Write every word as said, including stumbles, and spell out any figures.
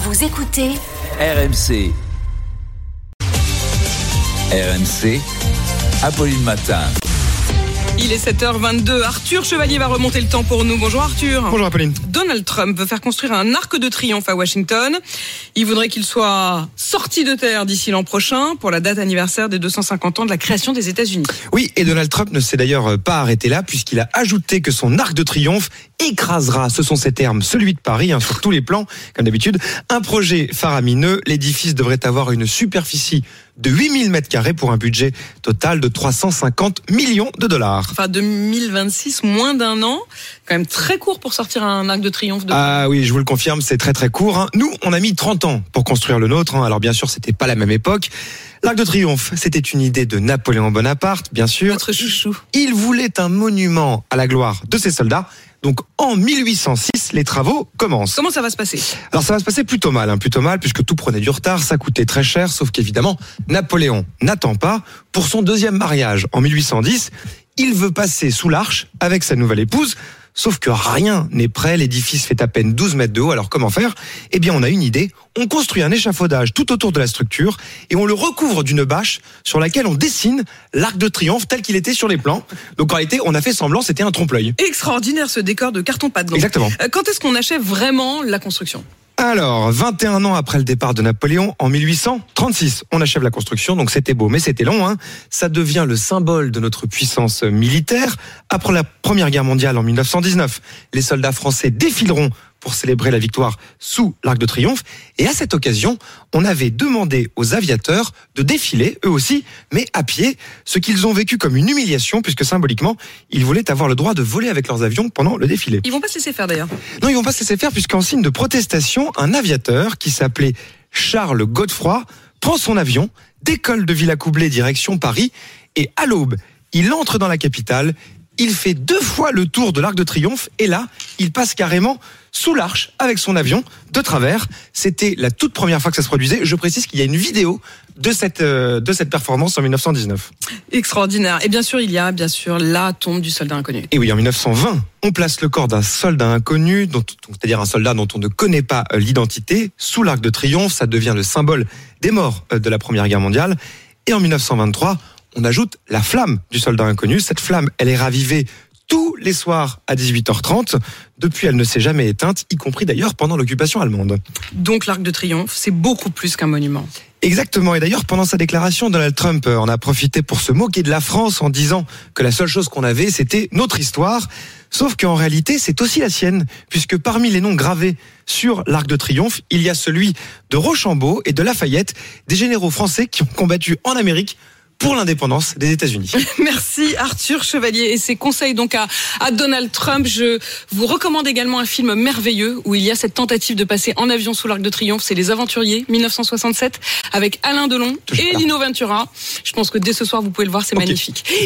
Vous écoutez R M C. R M C, Apolline Matin. Il est sept heures vingt-deux. Arthur Chevalier va remonter le temps pour nous. Bonjour Arthur. Bonjour Apolline. Donald Trump veut faire construire un arc de triomphe à Washington. Il voudrait qu'il soit sorti de terre d'ici l'an prochain pour la date anniversaire des deux cent cinquante ans de la création des États-Unis. Oui, et Donald Trump ne s'est d'ailleurs pas arrêté là puisqu'il a ajouté que son arc de triomphe écrasera, ce sont ses termes, celui de Paris, hein, sur tous les plans, comme d'habitude. Un projet faramineux. L'édifice devrait avoir une superficie de huit mille mètres carrés pour un budget total de trois cent cinquante millions de dollars. Enfin, deux mille vingt-six, moins d'un an. Quand même très court pour sortir un arc de triomphe. De... Ah oui, je vous le confirme, c'est très très court. Hein. Nous, on a mis trente ans pour construire le nôtre. Hein. Alors bien sûr, c'était pas la même époque. L'Arc de Triomphe, c'était une idée de Napoléon Bonaparte, bien sûr. Notre chouchou. Il voulait un monument à la gloire de ses soldats. Donc en mille huit cent six, les travaux commencent. Comment ça va se passer ? Alors ça va se passer plutôt mal, hein, plutôt mal, puisque tout prenait du retard, ça coûtait très cher, sauf qu'évidemment, Napoléon n'attend pas. Pour son deuxième mariage, en mille huit cent dix, il veut passer sous l'arche avec sa nouvelle épouse. Sauf que rien n'est prêt, l'édifice fait à peine douze mètres de haut, alors comment faire ? Eh bien on a une idée, on construit un échafaudage tout autour de la structure et on le recouvre d'une bâche sur laquelle on dessine l'arc de triomphe tel qu'il était sur les plans. Donc en réalité, on a fait semblant, c'était un trompe-l'œil. Extraordinaire ce décor de carton-pâte. Exactement. Quand est-ce qu'on achève vraiment la construction ? Alors, vingt et un ans après le départ de Napoléon, en mille huit cent trente-six, on achève la construction, donc c'était beau, mais c'était long. Hein. Ça devient le symbole de notre puissance militaire. Après la Première Guerre mondiale en mille neuf cent dix-neuf, les soldats français défileront pour célébrer la victoire sous l'Arc de Triomphe. Et à cette occasion, on avait demandé aux aviateurs de défiler, eux aussi, mais à pied, ce qu'ils ont vécu comme une humiliation, puisque symboliquement, ils voulaient avoir le droit de voler avec leurs avions pendant le défilé. Ils vont pas se laisser faire d'ailleurs. Non, ils vont pas se laisser faire, puisqu'en signe de protestation, un aviateur qui s'appelait Charles Godefroy prend son avion, décolle de Villacoublay direction Paris, et à l'aube, il entre dans la capitale. Il fait deux fois le tour de l'Arc de Triomphe et là, il passe carrément sous l'arche avec son avion de travers. C'était la toute première fois que ça se produisait. Je précise qu'il y a une vidéo de cette, euh, de cette performance en mille neuf cent dix-neuf. Extraordinaire. Et bien sûr, il y a bien sûr la tombe du soldat inconnu. Et oui, en mille neuf cent vingt, on place le corps d'un soldat inconnu, dont, c'est-à-dire un soldat dont on ne connaît pas l'identité, sous l'Arc de Triomphe. Ça devient le symbole des morts de la Première Guerre mondiale. Et en mille neuf cent vingt-trois, on ajoute la flamme du soldat inconnu. Cette flamme, elle est ravivée tous les soirs à dix-huit heures trente. Depuis, elle ne s'est jamais éteinte, y compris d'ailleurs pendant l'occupation allemande. Donc l'Arc de Triomphe, c'est beaucoup plus qu'un monument. Exactement. Et d'ailleurs, pendant sa déclaration, Donald Trump en a profité pour se moquer de la France en disant que la seule chose qu'on avait, c'était notre histoire. Sauf qu'en réalité, c'est aussi la sienne, puisque parmi les noms gravés sur l'Arc de Triomphe, il y a celui de Rochambeau et de Lafayette, des généraux français qui ont combattu en Amérique pour l'indépendance des États-Unis. Merci Arthur Chevalier et ses conseils donc à, à Donald Trump. Je vous recommande également un film merveilleux où il y a cette tentative de passer en avion sous l'Arc de Triomphe. C'est Les Aventuriers, mille neuf cent soixante-sept, avec Alain Delon et Lino Ventura. Je pense que dès ce soir, vous pouvez le voir, c'est okay. Magnifique.